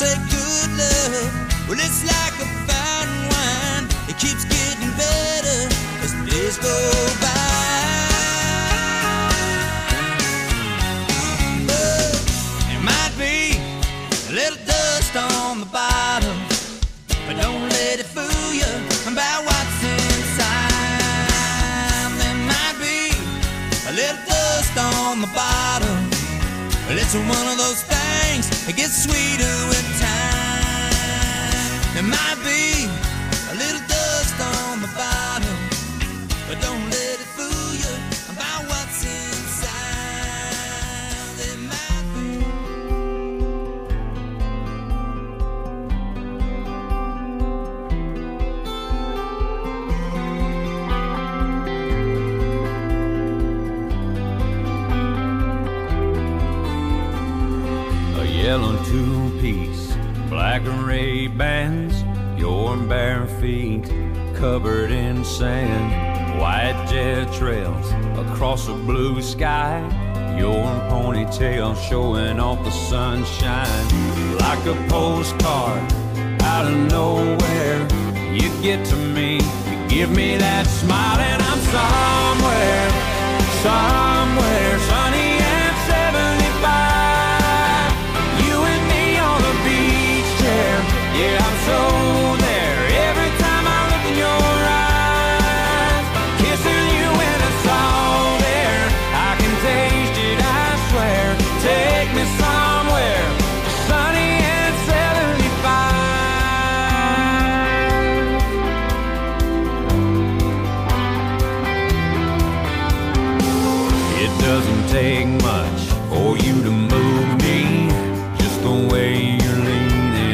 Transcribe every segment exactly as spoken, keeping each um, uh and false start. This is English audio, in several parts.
say good love, well, it's like a fine wine. It keeps getting better as the days go by. But there might be a little dust on the bottom, but don't let it fool you about what's inside. There might be a little dust on the bottom, but it's one of those things that gets sweeter with time. There might be a little dust on the bottom, but don't let it fool you about what's inside. There might be. Yellow two-piece, black array bands, your bare feet covered in sand, white jet trails across a blue sky, your ponytail showing off the sunshine. Like a postcard out of nowhere, you get to me, you give me that smile, and I'm somewhere, somewhere sunny and seventy-five. Yeah, I'm so there every time I look in your eyes, kissing you and it's all there. I can taste it, I swear. Take me somewhere sunny and seventy-five. It doesn't take much for you to move me, just the way you're leaning.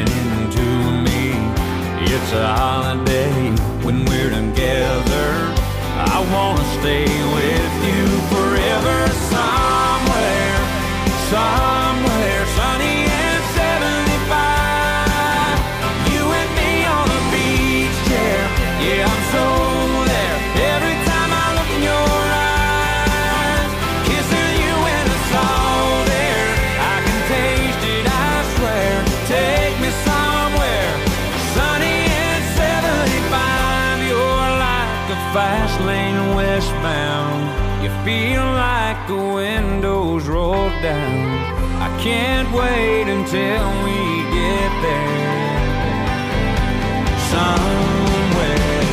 It's a holiday when we're together. I wanna stay with you forever. Somewhere, somewhere sunny and seventy-five. You and me on a beach chair. Yeah, I'm so there every time I look in your eyes, kissing you and it's all there. I can taste it, I swear. Take me somewhere sunny. Fast lane westbound, you feel like the windows roll down. I can't wait until we get there. Somewhere,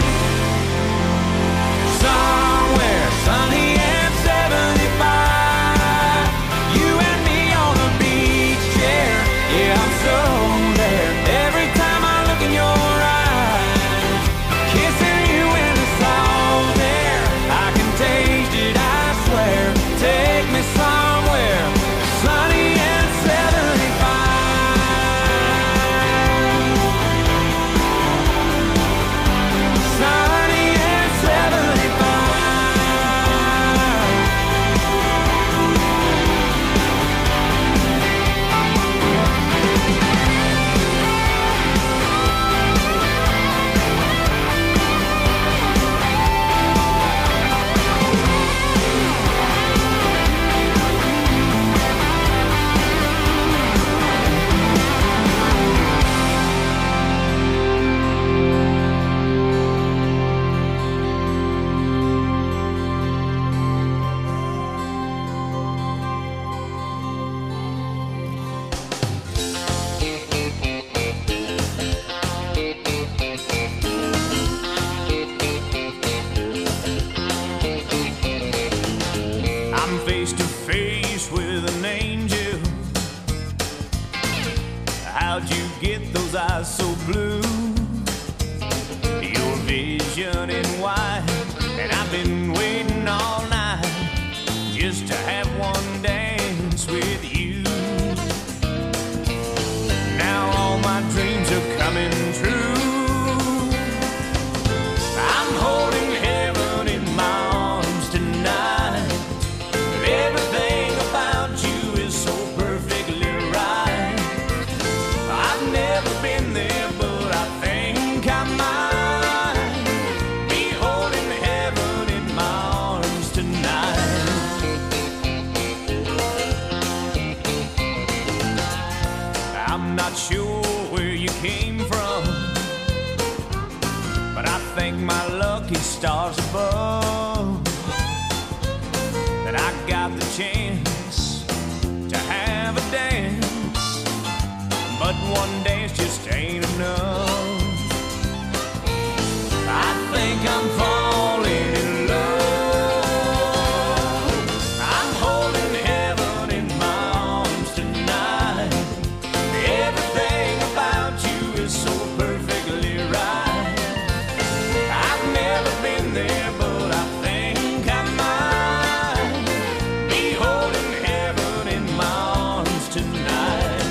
somewhere sunny and seventy-five. You and me on a beach chair. Yeah, I'm so there every time I look in your eyes, kissing you and it's all there. I can taste it, I swear. Take me somewhere sunny and seventy-five. Sunny and seventy-five. Face to face with an angel. How'd you get those eyes so blue? Your vision in white, and I've been waiting all night just to have one dance with you. Now all my dreams are coming true. I'm holding heaven in my arms tonight. Everything about you is so perfectly right. I've never been there, but I not sure where you came from, but I thank my lucky stars above that I got the chance to have a dance. But one dance just ain't enough. I think I'm falling in love. I'm holding heaven in my arms tonight. Everything about you is so perfectly right. I've never been there, but I think I might be holding heaven in my arms tonight.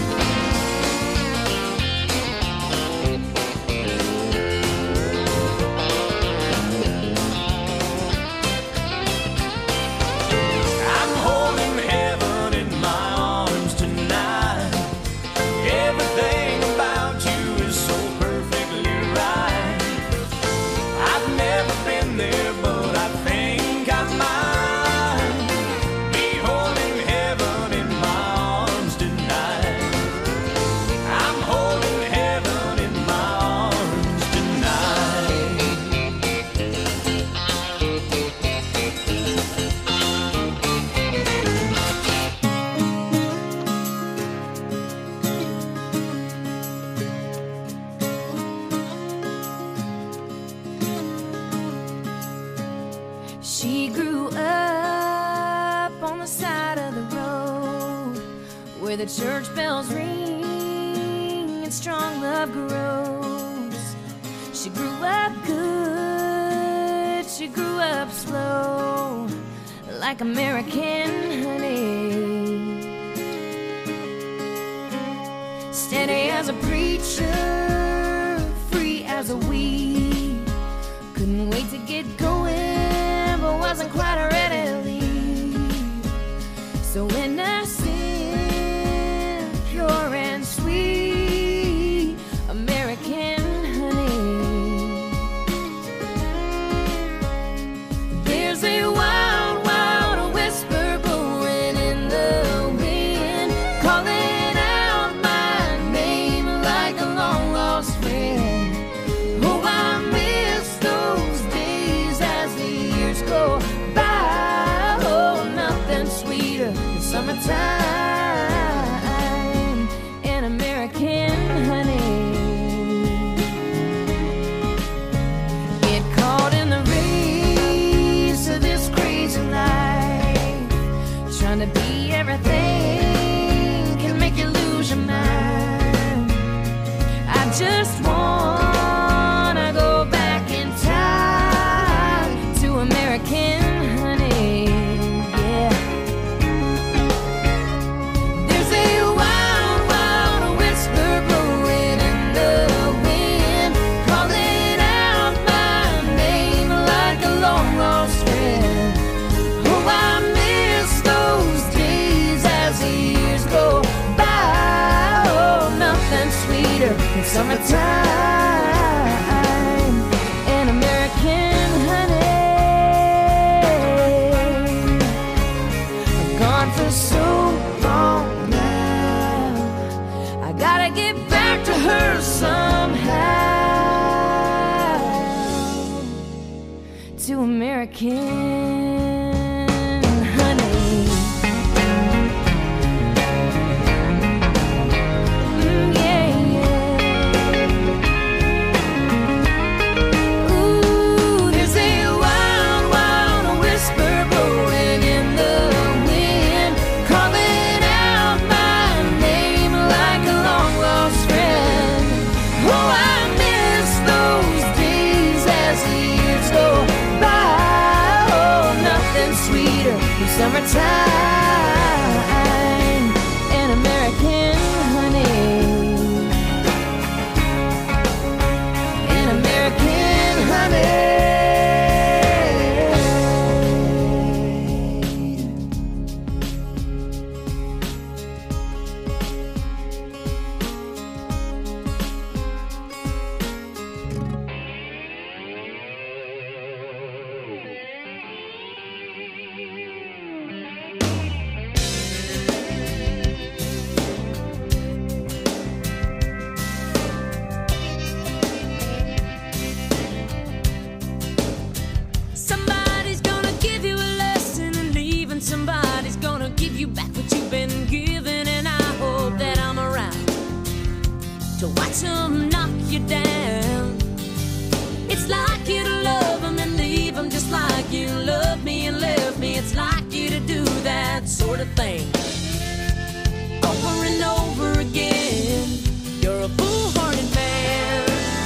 I'm holding heaven in my arms tonight. Everything about you is so perfectly right. I've never been there, but I think I might be holding heaven in my arms tonight. I'm holding heaven in my arms tonight. She grew up on the side of the road where the church bells ring and strong love grows. She grew up good, she grew up slow, like American honey. Steady as a preacher, free as a weed. Couldn't wait to get going, but wasn't quite ready to leave. So innocent, pure and sweet, American honey. There's a wild, wild whisper blowing in the wind, calling out my name like a long lost friend. Oh, I miss those days as the years go by. Oh, nothing sweeter than summertime and American honey. Get caught in the race of this crazy life, trying to be everything can make you lose your mind. I just wanna go back in time to American honey, yeah. There's a wild, wild whisper blowing in the wind, calling out my name like a long lost friend. Oh, I miss those days as the years go by. Oh, nothing sweeter than summertime and American honey. I'm gone for so long now, I gotta get back to her somehow, to American honey. Mm, yeah, yeah. Ooh, there's a wild, wild whisper blowing in the wind, calling out my name like a long lost friend. Oh, I miss those days as the years go by. Oh, to watch them knock you down. It's like you to love them and leave them, just like you loved me and left me. It's like you to do that sort of thing over and over again. You're a foolhardy man.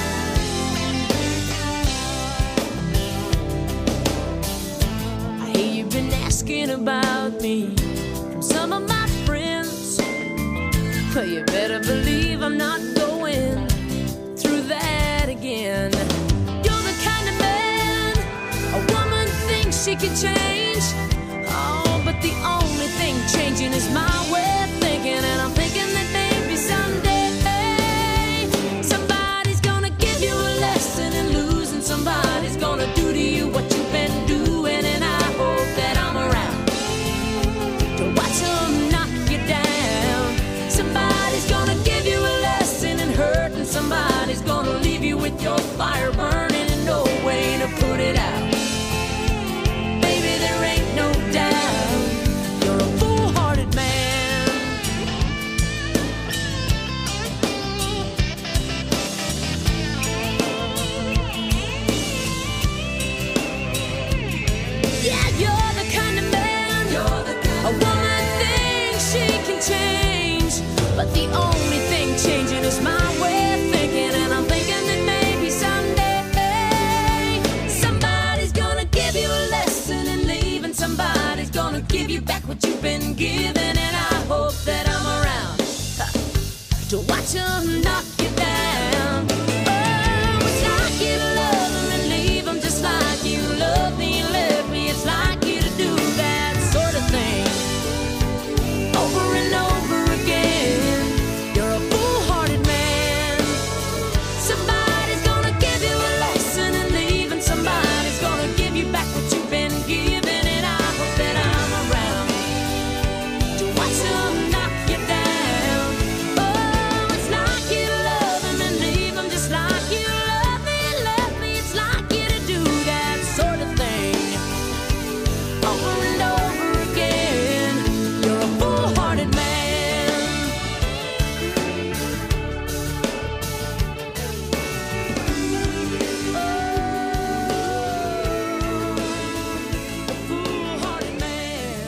I hear you've been asking about me from some of my friends. Well, you better believe I'm not going through that again. You're the kind of man a woman thinks she can change. Oh, but the only thing changing is my way of thinking. And I'm thinking that maybe someday somebody's gonna give you a lesson in losing. Somebody's gonna do to you what you've been doing. And I hope that I'm around to watch them knock you down. Somebody's gonna give you a lesson in hurt, and somebody's gonna leave you with your fire burning and no way to put it out. Baby, there ain't no doubt you're a foolhardy man. Yeah, you're the kind of man you're the kind a woman thinks she can change, but the only thing changing is my way of thinking. And I'm thinking that maybe someday somebody's gonna give you a lesson in leaving. Somebody's gonna give you back what you've been given. And I hope that I'm around huh, to watch them knock you down. Oh, it's like you to love them and leave them, just like you love me and left me. It's like you to do that sort of thing over and over again. You're a foolhardy man. Somebody's gonna give you a lesson in leaving. Somebody's gonna give you back what you've been given. And I hope that I'm around to watch them knock you down. Oh, it's like you to love them and leave them, just like you love me and left me. It's like you to do that sort of thing over and over again. You're a foolhardy man. A foolhardy man.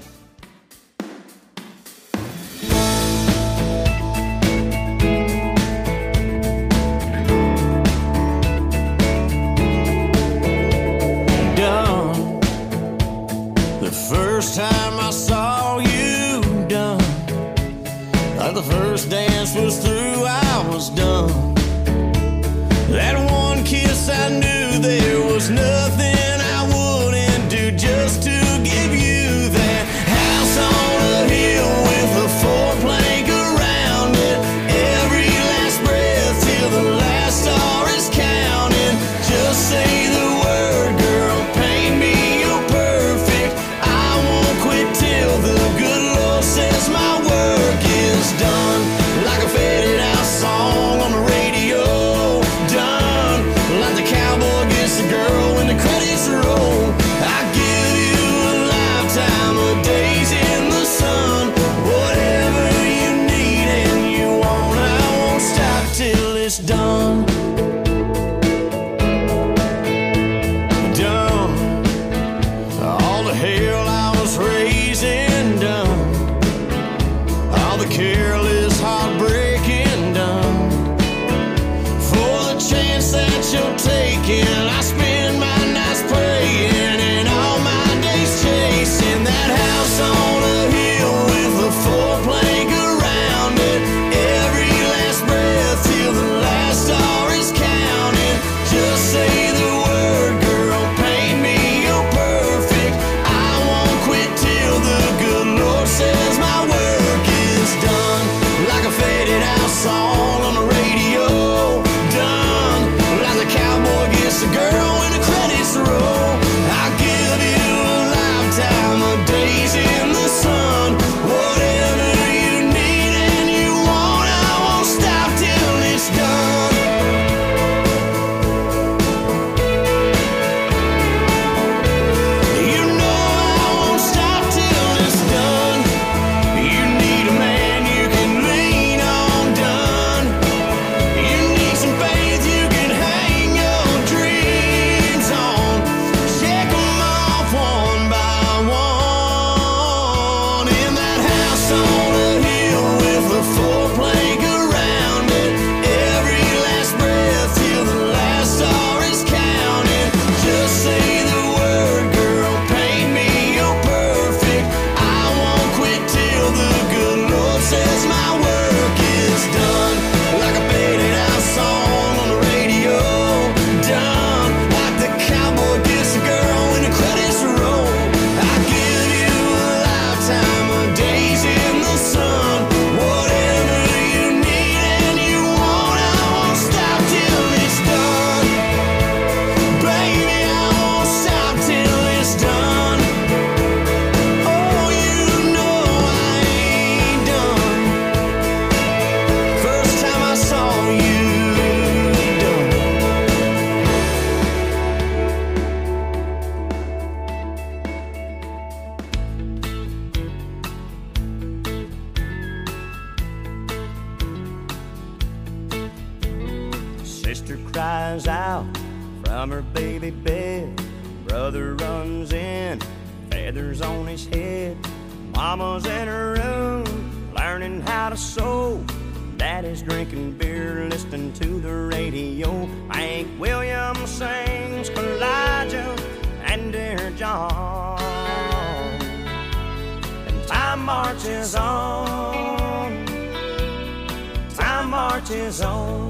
Done. The first time I saw you done, like the first dance was through, I was done. That one kiss, I knew there was nothing I wouldn't do just to give you that house on a hill with a four plank around it. Every last breath till the last star is counting. Just say the word, girl, paint me, you're perfect. I won't quit till the good Lord says my work is done. Like a faded out song on the radio. Done. Like the cowboy gets the girl when the credits roll. I give you a lifetime of days in the sun. Whatever you need and you want, I won't stop till it's done. Done. All the hell I was raising done. All the careless heartbreaking done. For the chance that you're taking, I spend my nights praying and all my days chasing that house on a hill with a four plank around it. Every last breath till the last star is counting. Just say the word, girl, paint me, you're perfect. I won't quit till the good Lord says my work is done. Like a faded out song on the radio. Done. Like the cowboy gets the girl Sister cries out from her baby bed. Brother runs in, feathers on his head. Mama's in her room, learning how to sew. Daddy's drinking beer, listening to the radio. Hank Williams sings Elijah and Dear John. And time marches on, time marches on.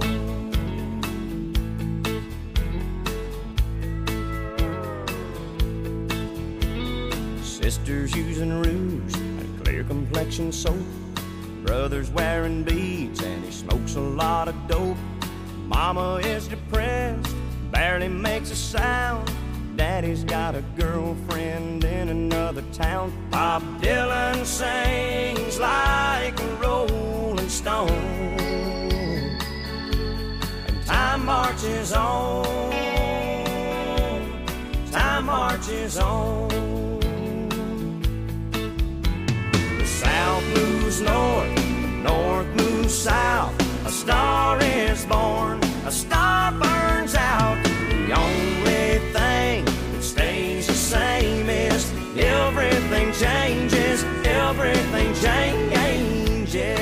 Sisters using rouge and clear complexion soap. Brother's wearing beads and he smokes a lot of dope. Mama is depressed, barely makes a sound. Daddy's got a girlfriend in another town. Bob Dylan sings like a rolling stone. And time marches on, time marches on. South moves north, north moves south. A star is born, a star burns out. The only thing that stays the same is everything changes, everything changes.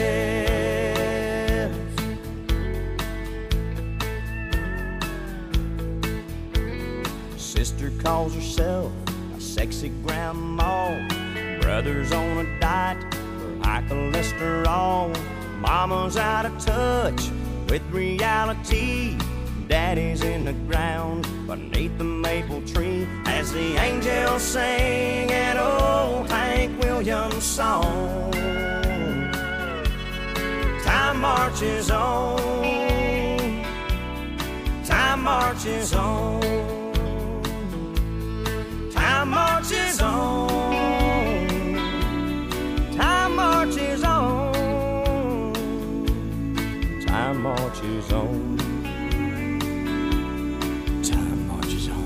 Sister calls herself a sexy grandma. Brother's on a diet for high cholesterol. Mama's out of touch with reality. Daddy's in the ground beneath the maple tree as the angels sing an old Hank Williams song. Time marches on, time marches on, time marches on. Time marches on, time marches on, time marches on.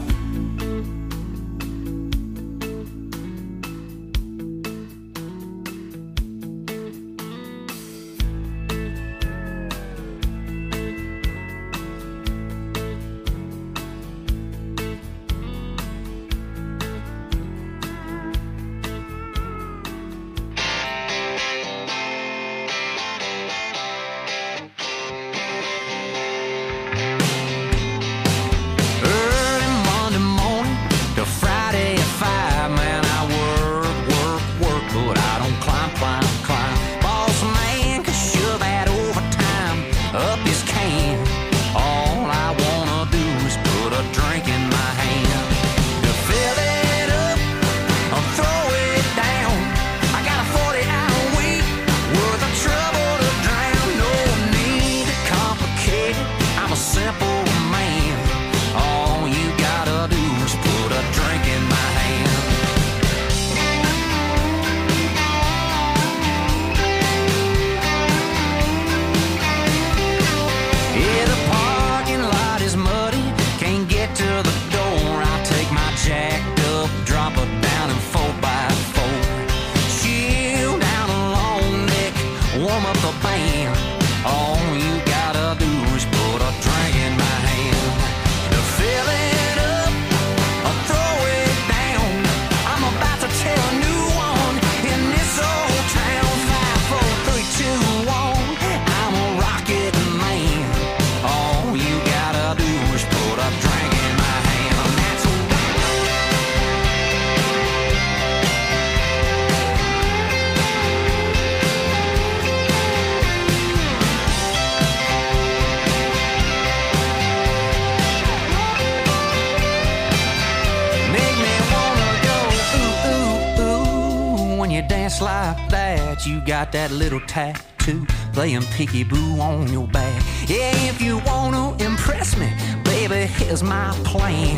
Like that, you got that little tattoo playing peekaboo on your back. Yeah, if you wanna impress me, baby, here's my plan.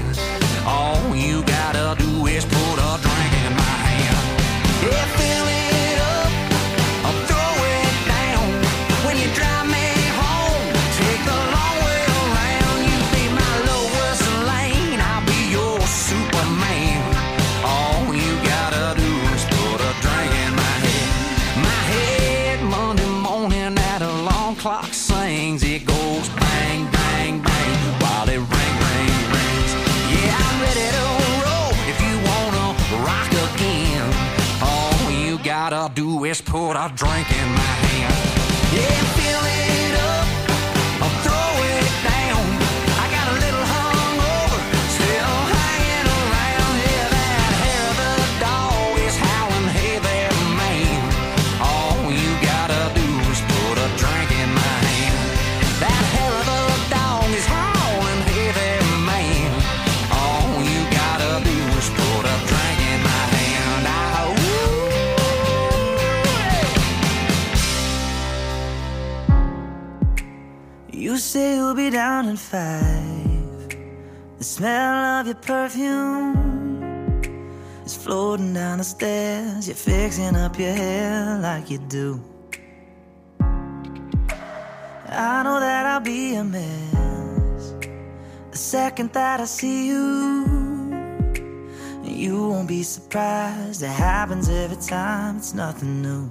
All you gotta do is put a drink in my hand. Yeah, fill it up or throw it down. When you drive me home, take the long way around. You be my Lois Lane, I'll be your Superman. All you gotta do is put a drink in my head. My head Monday morning at alarm clock sings. It goes bang, bang, bang. I'll do is put a drink in my hand. Yeah, fill it up, I'll throw it down. I got a little hungover, still hanging around. Yeah, that hair of the dog is howling, hey there, man. All you gotta do is put a drink in my hand. That hair of the dog is howling, hey there, man. All you gotta do is put a drink in my hand. Ah, you say you'll be down in five. The smell of your perfume is floating down the stairs. You're fixing up your hair like you do. I know that I'll be a mess the second that I see you. You won't be surprised, it happens every time, it's nothing new.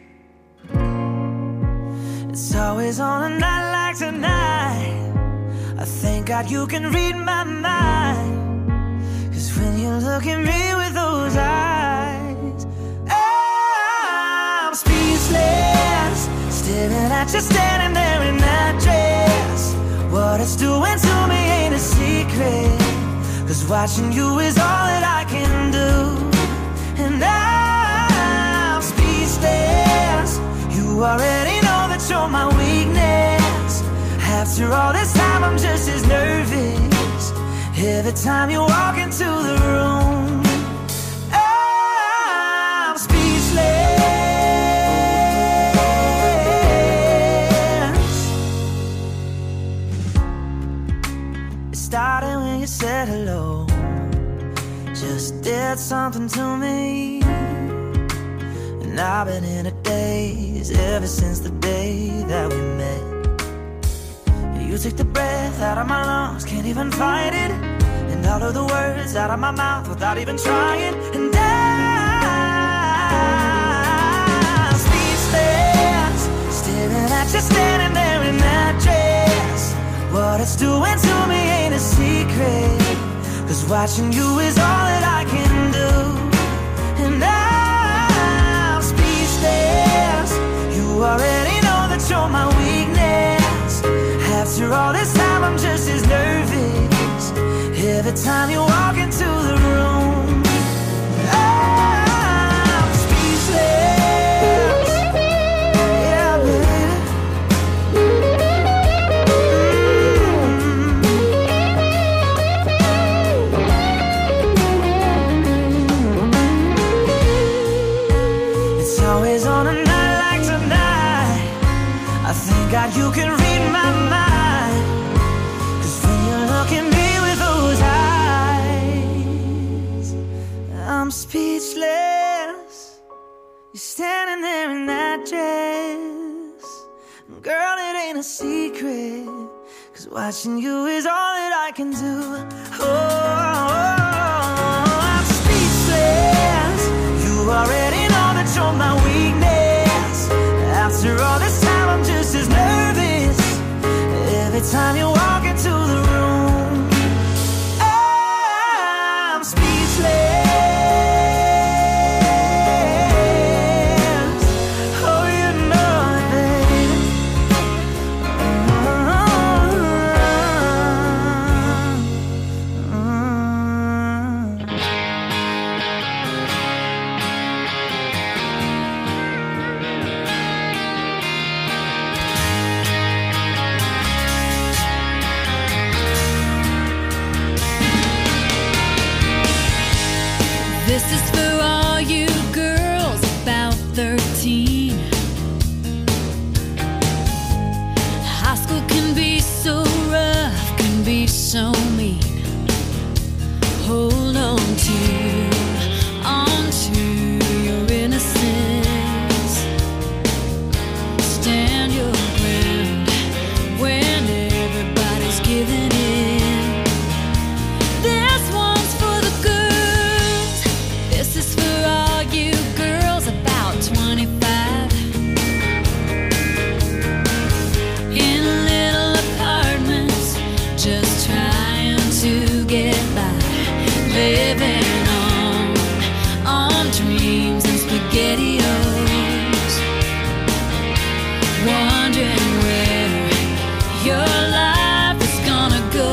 It's always on a night like tonight. I thank God you can read my mind. Cause when you look at me with those eyes, I'm speechless, staring at you standing there in that dress. What it's doing to me ain't a secret, cause watching you is all that I can do. And I'm speechless, you already know that you're my weakness. After all this time I'm just as nervous every time you walk into the room. I'm speechless. It started when you said hello, just did something to me. And I've been in a daze ever since the day that we met. You took the breath out of my lungs, can't even fight it. And all of the words out of my mouth without even trying. And I'm speechless, staring at you standing there in that dress. What it's doing to me ain't a secret, cause watching you is all that I can do. And I'm speechless, you already know that you're my weakness. After all this time I'm just as nervous every time you walk into the room. I'm speechless. Yeah, baby. Mm-hmm. It's always on a night like tonight. I thank God you can read my mind. I'm speechless, you're standing there in that dress. Girl, it ain't a secret, cause watching you is all that I can do. Oh, I'm speechless, you already know that you're my weakness. After all this time I'm just as nervous every time you walk into the room. I'm speechless. This is for all you girls about thirteen. High school can be so rough, can be so mean. Hold on to, on to your innocence. Stand your ground when everybody's giving in. This one's for the girls. This is for all you girls about twenty-five. In little apartments, just trying to get by. Living on, on dreams and SpaghettiOs. wondering where your life is gonna go.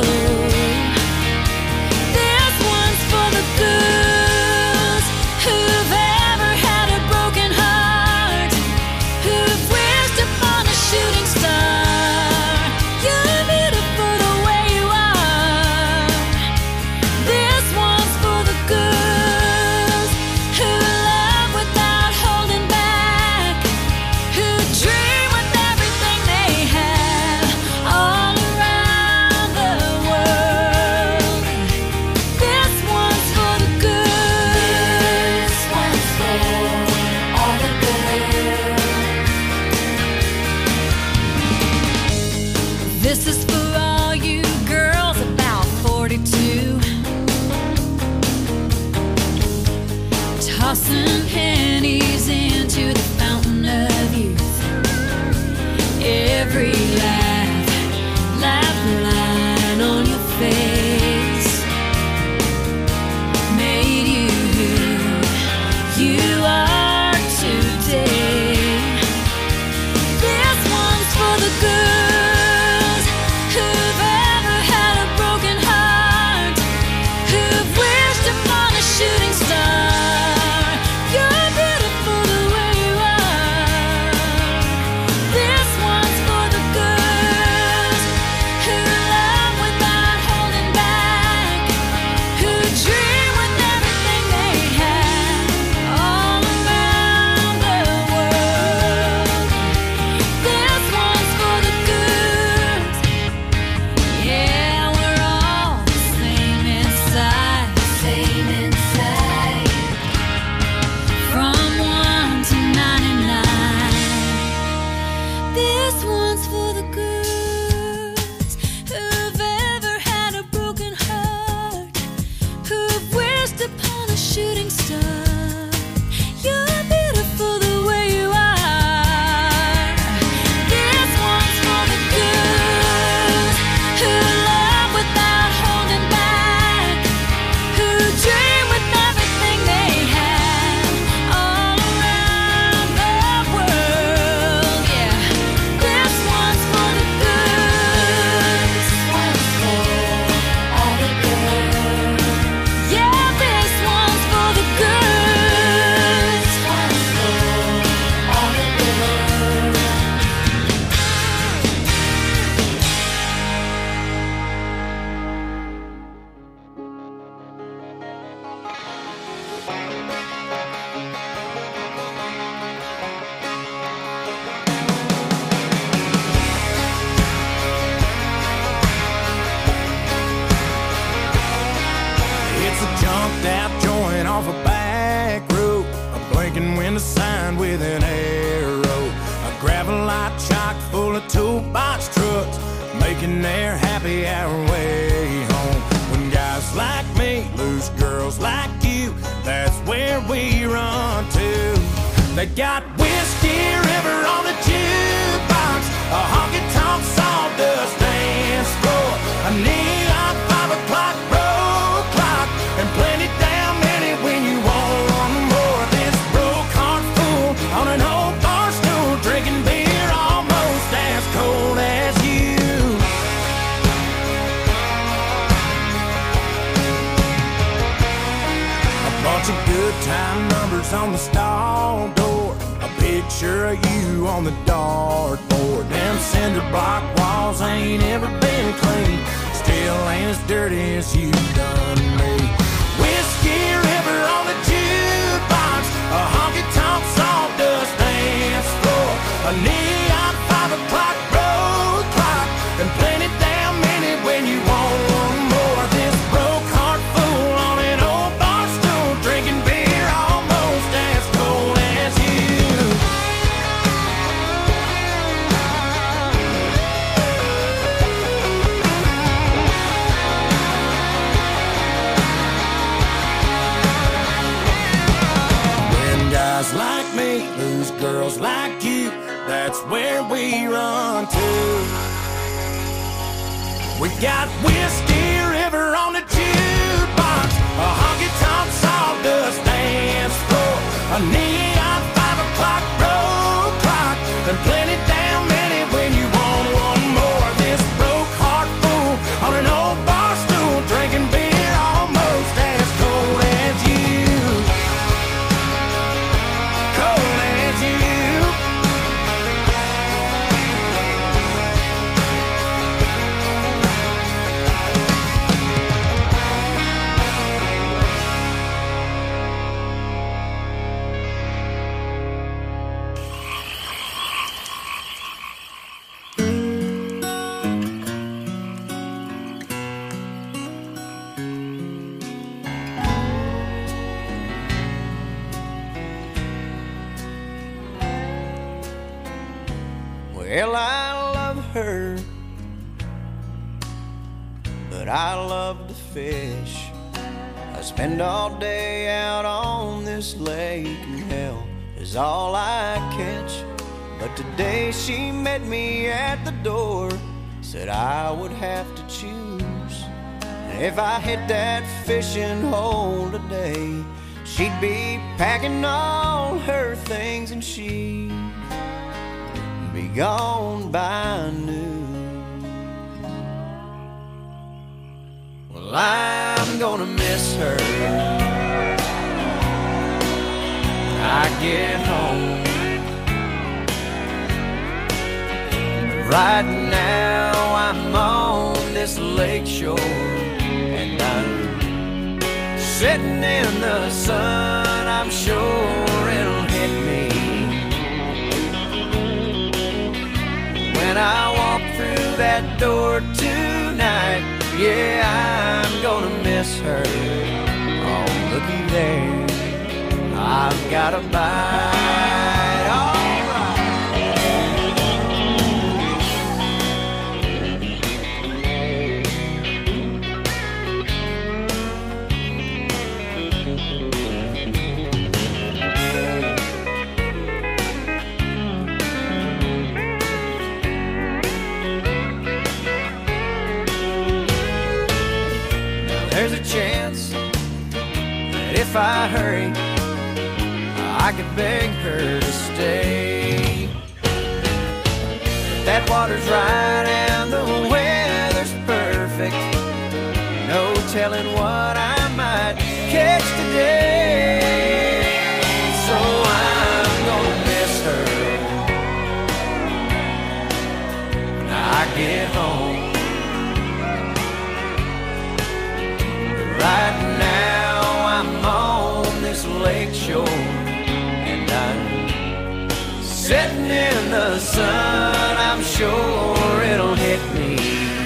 This one's for the girls who've ever had a broken heart, who've wished upon a shooting star. You're beautiful the way you are. This one's for the girls who love without holding back, who dream with everything they have all around the world. This one's for the girls. This one's for all the girls. This is for all you girls about forty-two, tossing pennies into the fountain of youth. Every laugh, laugh line on your face made you who you are today. This one's for the girls who've ever had a broken heart, who've wished upon a shooting star. You're beautiful the way you are. This one's for the girls who love without holding back, who dream with everything they have all around the world. This one's for the girls. Yeah, we're all the same inside, same inside. From one to ninety-nine. This one's for the girls who've ever had a broken heart, who've wished upon a shooting star. You're beautiful the way you are. This one's for the girls who love without holding back, who dream with everything they have all around the world. Yeah, this one's for the girls. This one's for all the girls. Yeah, this one's for the girls. This one's for all the girls. It's a junked out joint off a back road, a blinking window sign with an arrow, a gravel lot chock full of toolbox trucks, making their happy hour way home. When guys like me lose girls like you, that's where we run to. They got Whiskey River on the jukebox, a honky-tonk sawdust dance floor, a neon five o'clock road clock, and plenty damn many when you want more. This broke heart fool on an old bar stool, drinking beer almost as cold as you. A bunch of good time numbers on the stall door, a picture of you on the dartboard. Them cinder block walls ain't ever been clean, still ain't as dirty as you done me. Whiskey River on the jukebox, a honky-tonk sawdust dance floor, a neon five o'clock road clock, and plenty damn many when you want more. This broke heart fool on an old bar stool, drinking beer almost as cold as you. When guys like me lose girls like you, that's where we run to. We got Whiskey River on the jukebox, a honky-tonk sawdust dance floor, a neon five o'clock road clock, and plenty damn Well, I love her, but I love to fish. I spend all day out on this lake, and hell is all I catch. But today she met me at the door, said I would have to choose. And if I hit that fishing hole today, she'd be packing all her things and she'd be gone by noon. Well, I'm gonna miss her when I get home. Right now I'm on this lake shore, and I'm sitting in the sun. I'm sure it'll hit me when I walk through that door tonight. Yeah, I'm gonna miss her. Oh, looky there, I've got a bite. Oh, there's a chance that if I hurry, I could beg her to stay. But that water's right and the weather's perfect. No telling what I might catch today. So I'm gonna miss her when I get home. Right now I'm on this lake shore, and I'm sitting in the sun. I'm sure it'll hit me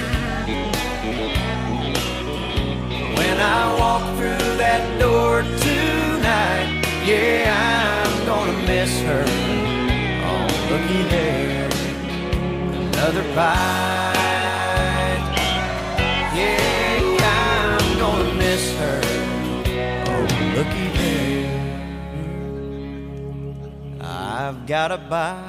when I walk through that door tonight. Yeah, I'm gonna miss her. Oh, looky there, another bite. Yeah, I'm gonna miss her. Oh, looky there, I've got a bite.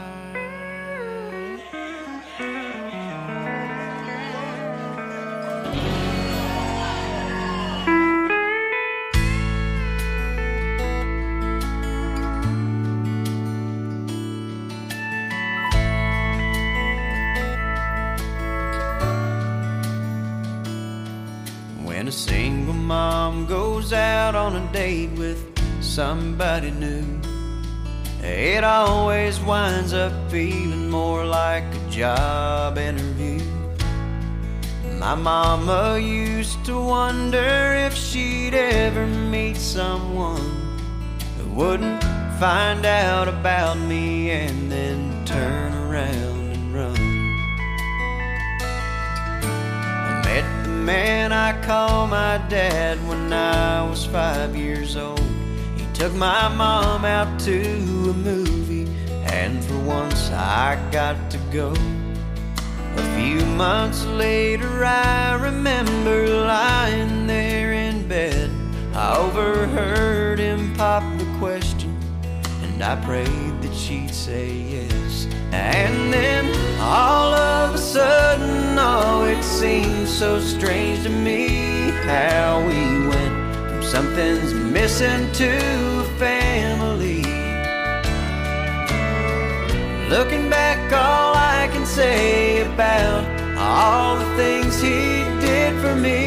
When a single mom goes out on a date with somebody new, it always winds up feeling more like a job interview. My mama used to wonder if she'd ever meet someone who wouldn't find out about me and then turn around and run. I met the man I call my dad when I was five years old. He took my mom out to a movie, and for once I got to go. A few months later I remember lying there in bed. I overheard him pop the question, and I prayed that she'd say yes. And then all of a sudden, oh, it seemed so strange to me how we went from something's missing to a family. Looking back, all I can say about all the things he did for me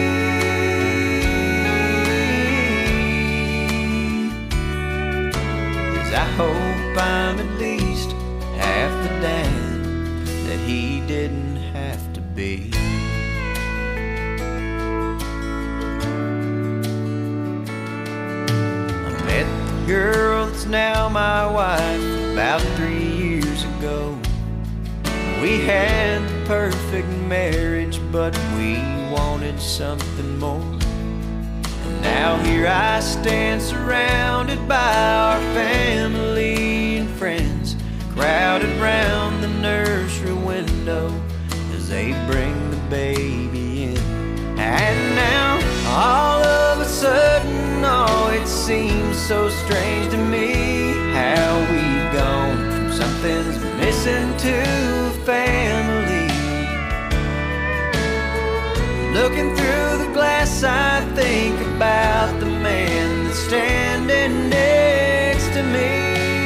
is I hope I'm at least half the dad that he didn't have to be. I met the girl that's now my wife about three years ago. We had the perfect marriage, but we wanted something more. And now here I stand surrounded by our family and friends, crowded round the nerve window as they bring the baby in. And now, all of a sudden, oh, it seems so strange to me how we've gone from something's missing to family. Looking through the glass, I think about the man that's standing next to me.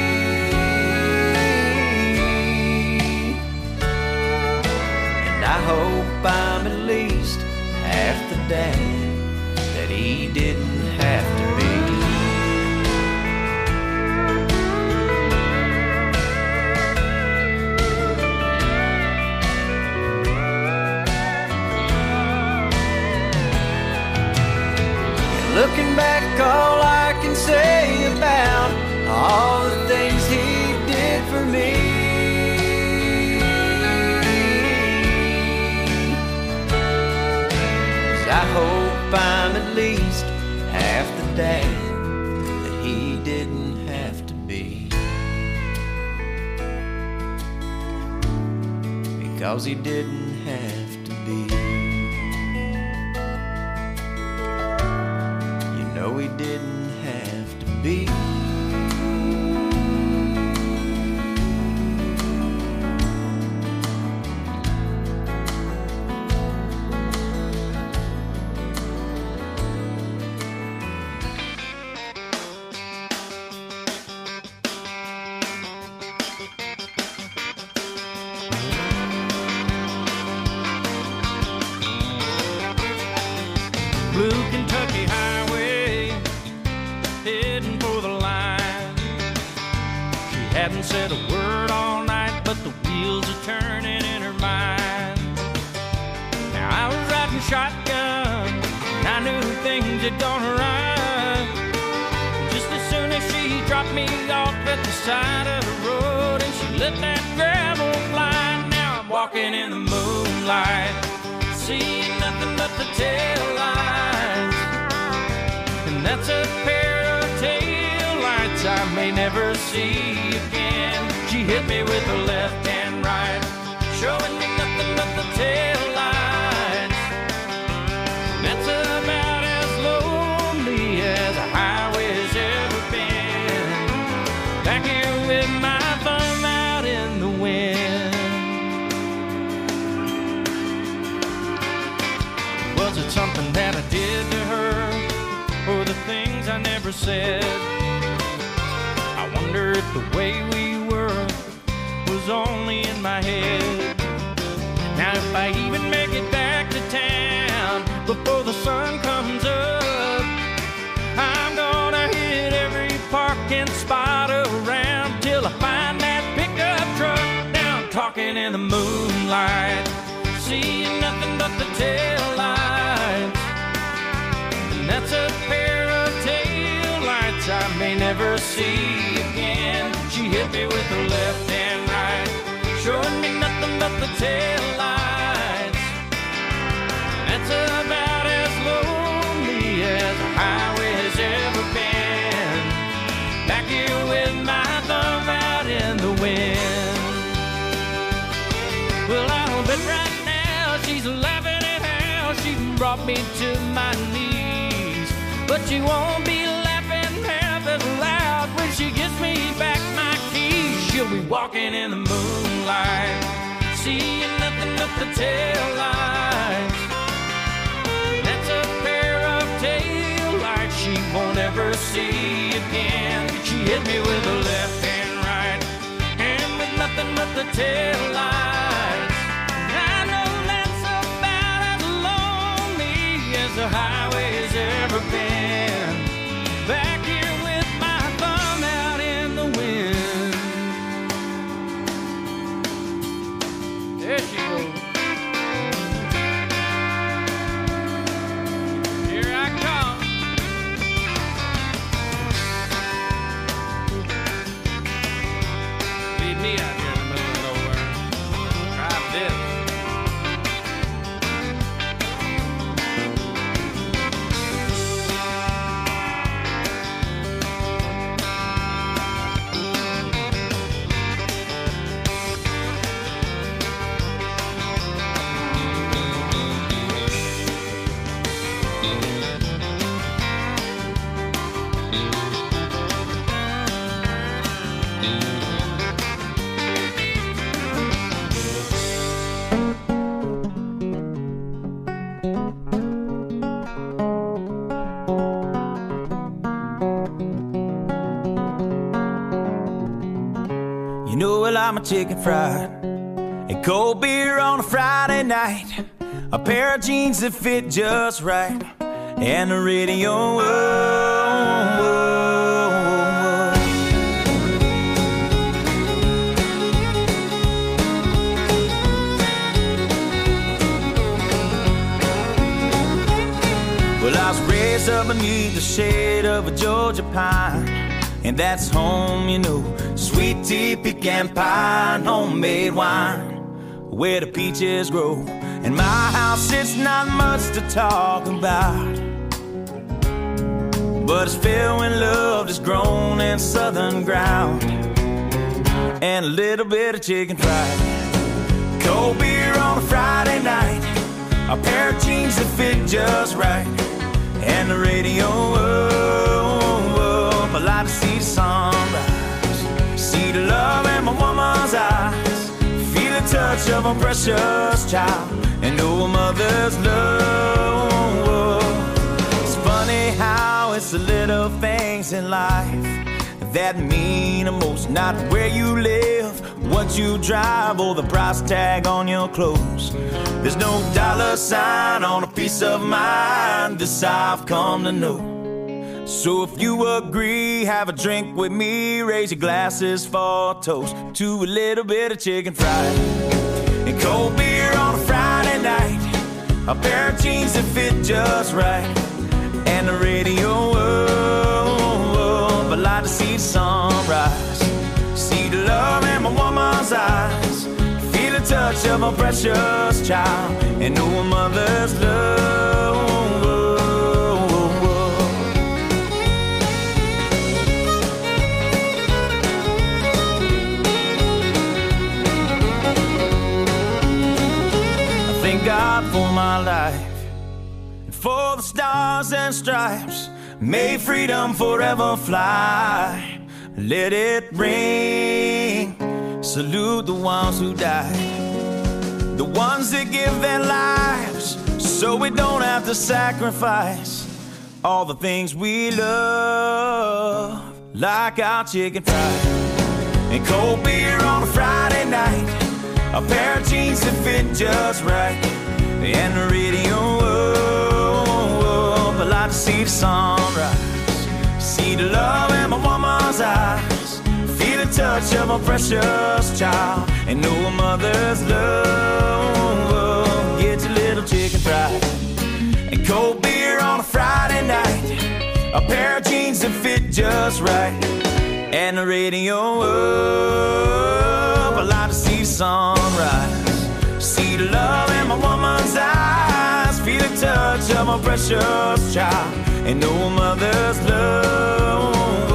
And I hope I'm at least half the dad that he didn't have to be. Looking back, all I can say about all the things he did for me is I hope I'm at least half the dad that he didn't have to be, because he didn't have to be. No, he didn't have to be. Blue Kentucky highway, heading for the line. She hadn't said a word all night, but the wheels are turning in her mind. Now I was riding shotgun, and I knew things had gone right. Just as soon as she dropped me off at the side of the road, and she let that gravel fly. Now I'm walking in the moonlight, seeing nothing but the tail lights. And that's a pair of tail lights I may never see again. She hit me with her left and right, showing me nothing but the tail lights. That's about as lonely as a highway's ever been. Back here with my thumb out in the wind. Was it something that I did to her, or the things I never said? I wonder if the way we were was only in my head. Now if I even make it back to town before the sun comes up, I'm gonna hit every parking spot around till I find that pickup truck. Now I'm talking in the moonlight, seeing nothing but the tail lights. And that's a pair of tail lights I may never see again. She hit me with her left and right, showing me nothing but the tail lights. That's about as lonely as a highway has ever been. Back here with my thumb out in the wind. Well, I'll bet right now she's laughing at how she brought me to my knees. But she won't be laughing half as loud when she gives me back my keys. She'll be walking in the moonlight, seeing nothing but the tail lights. That's a pair of tail lights she won't ever see again. She hit me with her left and right, and with nothing but the tail lights. I know that's about as lonely as the highway's ever been. Back here with my thumb out in the wind. There she goes. Here I come. Leave me out here in the middle of nowhere. Drive this. got my chicken fried and cold beer on a Friday night, a pair of jeans that fit just right, and the radio. Oh, oh, oh. Well, I was raised up beneath the shade of a Georgia pine, and that's home, you know. Sweet tea, pecan pie, and homemade wine, where the peaches grow. In my house, it's not much to talk about, but it's filled with love that's grown in southern ground, and a little bit of chicken fried, cold beer on a Friday night, a pair of jeans that fit just right, and the radio. Oh, oh, oh. I like to see the sunrise, see the love in my woman's eyes, feel the touch of a precious child, and know a mother's love. It's funny how it's the little things in life that mean the most. Not where you live, what you drive, or the price tag on your clothes. There's no dollar sign on a piece of mind, this I've come to know. So if you agree, have a drink with me, raise your glasses for a toast to a little bit of chicken fried and cold beer on a Friday night, a pair of jeans that fit just right, and the radio. Oh, oh, I like to see the sunrise, see the love in my woman's eyes, feel the touch of a precious child, and know a mother's love. God for my life, and for the stars and stripes, may freedom forever fly. Let it ring, salute the ones who died, the ones that give their lives so we don't have to sacrifice all the things we love, like our chicken fried and cold beer on a Friday night, a pair of jeans that fit just right, and the radio. Oh, oh, I like to see the sunrise, see the love in my woman's eyes, feel the touch of a precious child, and know a mother's love. Get your little chicken fried and cold beer on a Friday night, a pair of jeans that fit just right, and the radio. Oh, I like to see the sunrise, see the love in my woman's eyes, feel the touch of a precious child, and know a mother's love.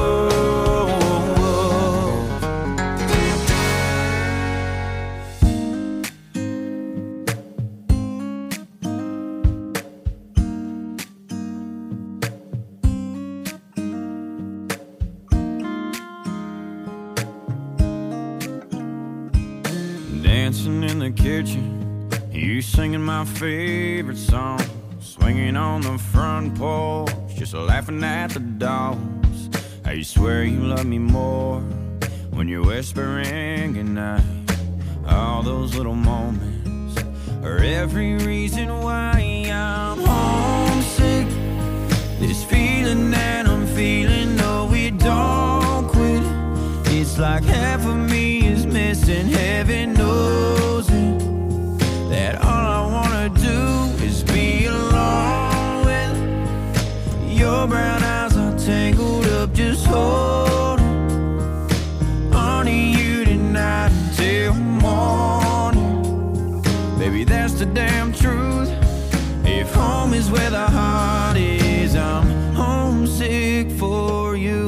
Dancing in the kitchen, you singing my favorite song, swinging on the front porch, just laughing at the dogs. I swear you love me more when you're whispering goodnight. All those little moments are every reason why I'm homesick. This feeling that I'm feeling, no, we don't quit. It's like half of me is missing, heaven knows it. That all I wanna do is be alone with your brown eyes are tangled up, just holding on to you tonight until morning. Baby, that's the damn truth. If home is where the heart is, I'm homesick for you.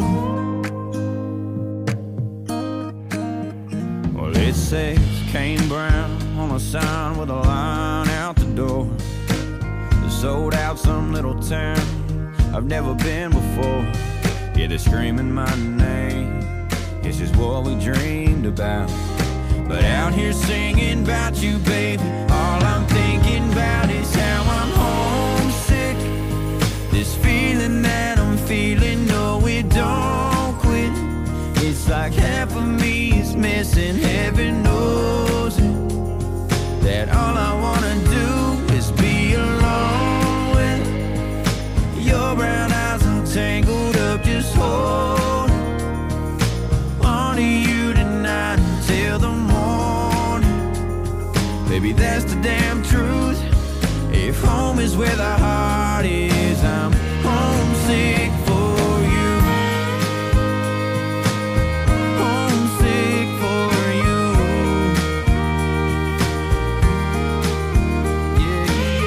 Well, it says Kane Brown on a sign with a line out the door. Sold out some little town I've never been before. Yeah, they're screaming my name. This is what we dreamed about. But out here singing about you, baby, all I'm thinking about is how I'm homesick. This feeling that I'm feeling, no, we don't quit. It's like half of me is missing, heaven Baby, that's the damn truth. If home is where the heart is, I'm homesick for you. Homesick for you. Yeah,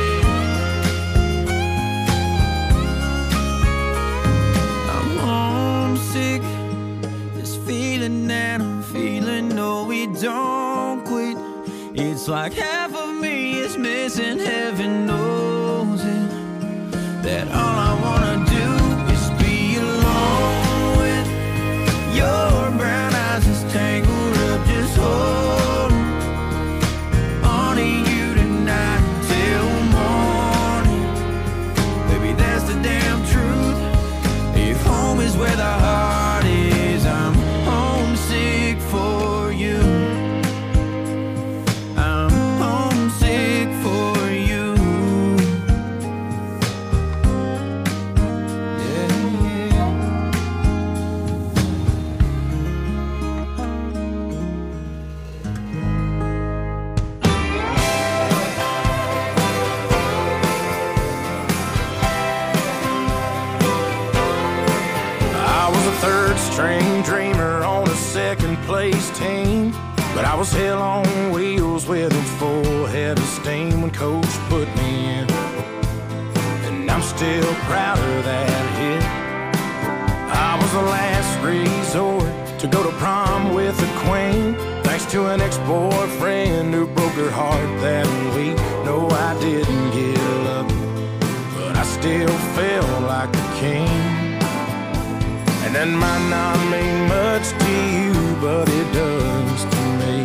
yeah. I'm homesick. This feeling that I'm feeling, no, we don't quit. It's like half of me is missing, heaven knows it. That all I wanna do is be alone with your brown eyes just tangled up, just holding on to you tonight till morning. Baby, that's the damn truth. If home is where the heart is, I'm homesick for you. String dreamer on a second place team, but I was hell on wheels with a full head of steam when coach put me in, and I'm still proud of that hit. I was the last resort to go to prom with the queen, thanks to an ex-boyfriend who broke her heart that week. No, I didn't get lucky, but I still felt like a king. And that might not mean much to you, but it does to me.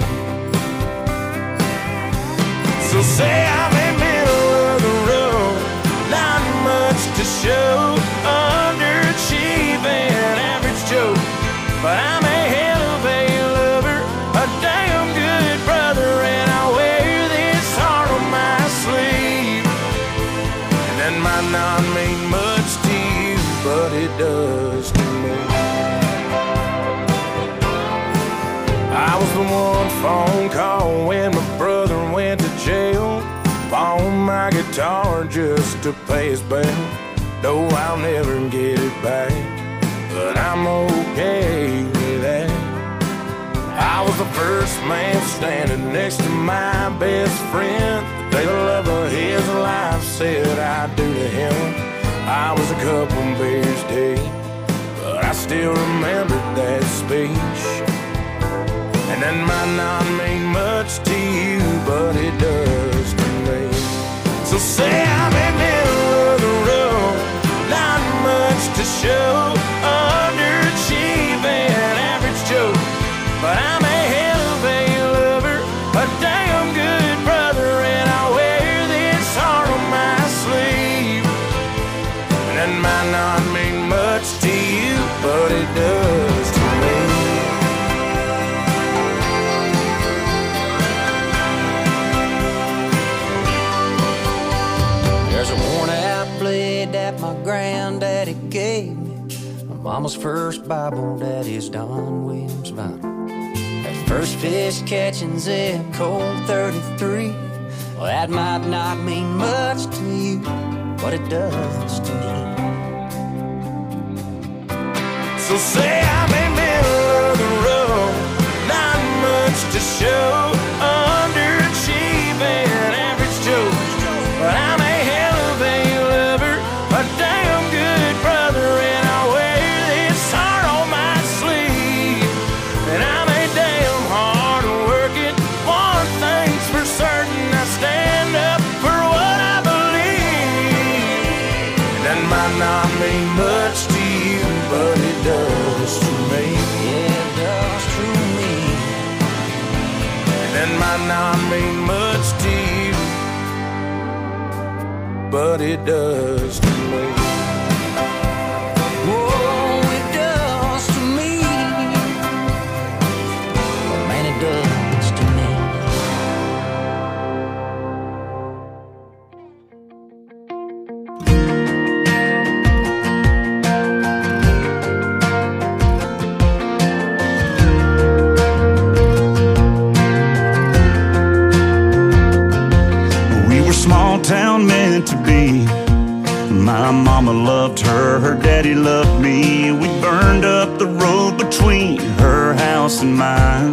So say I'm in the middle of the road, not much to show, underachieving, average Joe, but I'm a hell of a lover, a damn good brother, and I wear this heart on my sleeve. And that might not mean much to you, but it does to me. I was the one phone call when my brother went to jail. Bought my guitar just to pay his bail. No, I'll never get it back, but I'm okay with that. I was the first man standing next to my best friend. The day the love of his life said I'd do to him. I was a couple beers deep, but I still remembered that speech. And that might not mean much to you, but it does to me. So say I'm in the middle of the road, not much to show, underachieving, average Joe, but I'm a hell of a lover, a damn good brother, and I wear this heart on my sleeve. And that might not mean much to you, but it does to me. There's a worn-out blade that my granddaddy gave me, my mama's first Bible, daddy's Don Williams vinyl. That first fish catching Zip Code thirty-three, well, that might not mean much to you, but it does to me. So say I'm in the middle of the road, not much to show, underachieving, average Joe, but I'm a hell of a lover, a damn good brother, and I wear this heart on my sleeve. And I'm a damn hard working, one thing's for certain, I stand up for what I believe. And that might not mean much to you, but it does to me. Yeah, it does to me. And that might not mean much to you, but it does to me. Oh, it does to me. Oh, man, it does to me. town meant to be. My mama loved her, her daddy loved me. We burned up the road between her house and mine.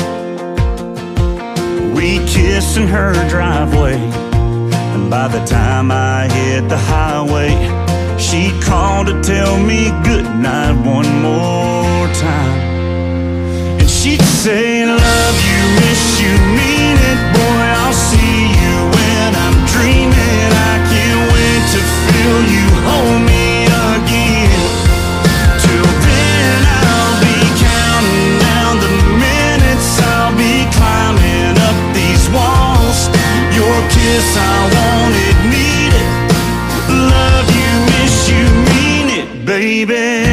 We kissed in her driveway, and by the time I hit the highway, she called to tell me goodnight one more time. And she'd say, love you, miss you, mean it, boy, I'll see you when I'm dreaming. I can't wait to feel you hold me again. Till then I'll be counting down the minutes, I'll be climbing up these walls. Your kiss, I want it, need it. Love you, miss you, mean it, baby.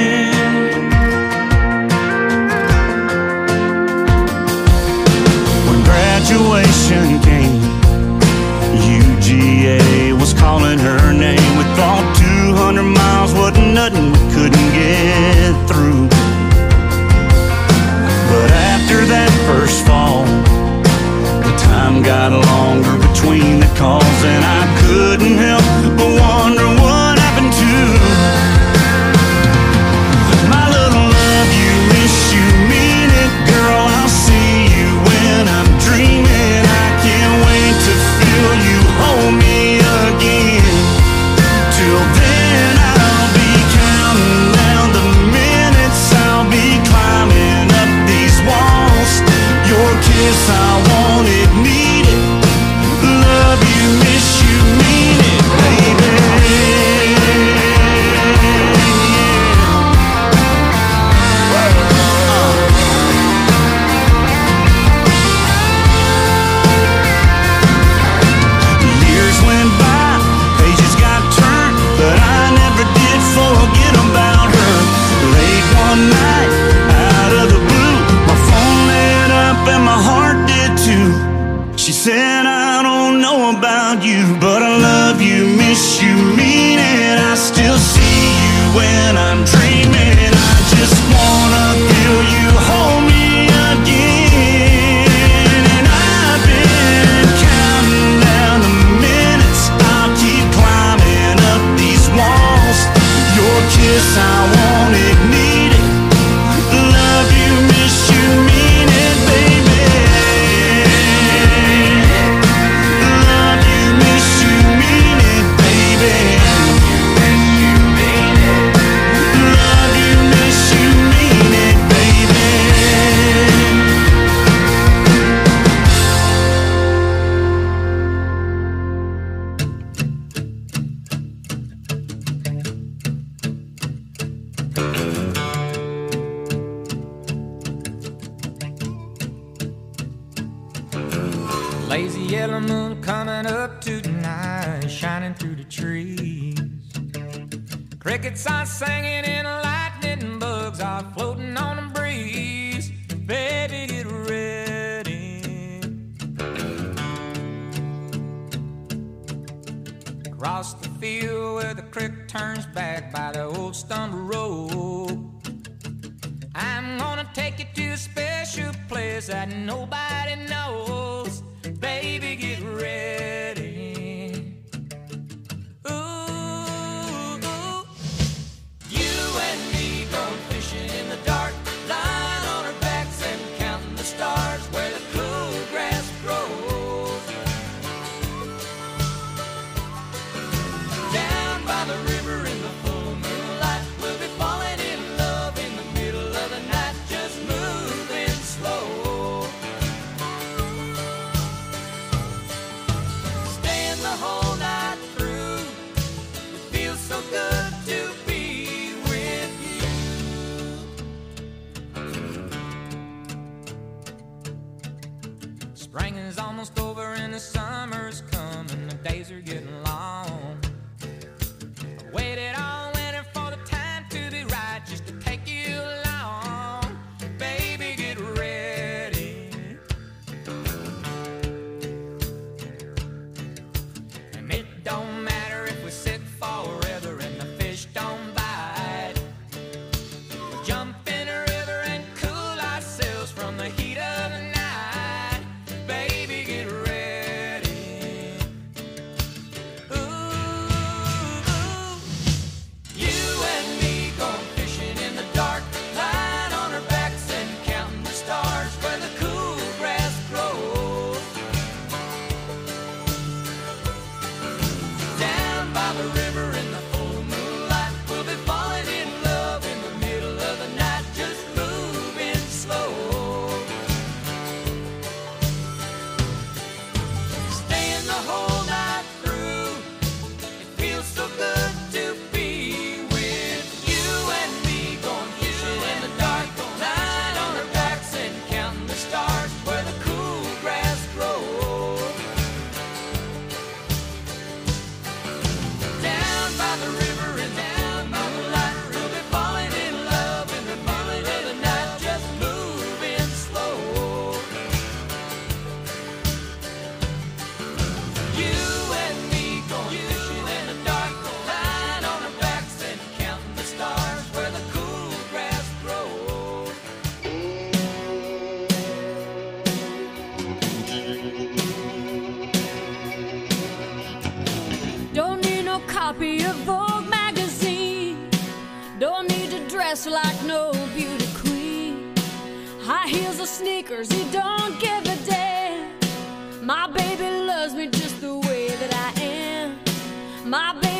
Graduation came, U G A was calling her name. We thought two hundred miles wasn't nothing we couldn't get through. But after that first fall, the time got longer between the calls, and I couldn't help but wonder what happened to my little love you, miss you, mean it, girl, I'll see you when I'm dreaming. I can't wait to feel you hold me again. Till then I'll be counting down the minutes, I'll be climbing up these walls. Your kiss, I want it, need it. Love you, miss you, mean it, baby. She said, I don't know about you, but I love you, miss you, mean it. I still see you when I'm dreaming. I just wanna feel you hold me again. And I've been counting down the minutes, I'll keep climbing up these walls. Your kiss, I want it, need it. Love you, miss you, mean it, baby. Lazy yellow moon coming up tonight, shining through the trees. Crickets are singing and lightning bugs are floating on the breeze. Baby, get ready. Across the field where the creek turns back by the old stumble road, I'm gonna take you to a special place that nobody knows. Baby, get ready. Ooh, ooh. You and me going fishing in the dark, lying on our backs and counting the stars where the cool grass grows. Down by the river in the full moonlight, we'll be falling in love in the middle of the night, just moving slow. The whole night through, it feels so good to be with you. Spring is almost over and the summer's coming, the days are getting long. I waited all winter for the time to be right, just to take you along. Baby, get ready. It don't matter if we sit forever and the fish don't bite. We'll jump in a river and cool ourselves from the heat of the night. Baby, get ready. copy of Vogue magazine. Don't need to dress like no beauty queen. High heels or sneakers, he don't give a damn. My baby loves me just the way that I am. My baby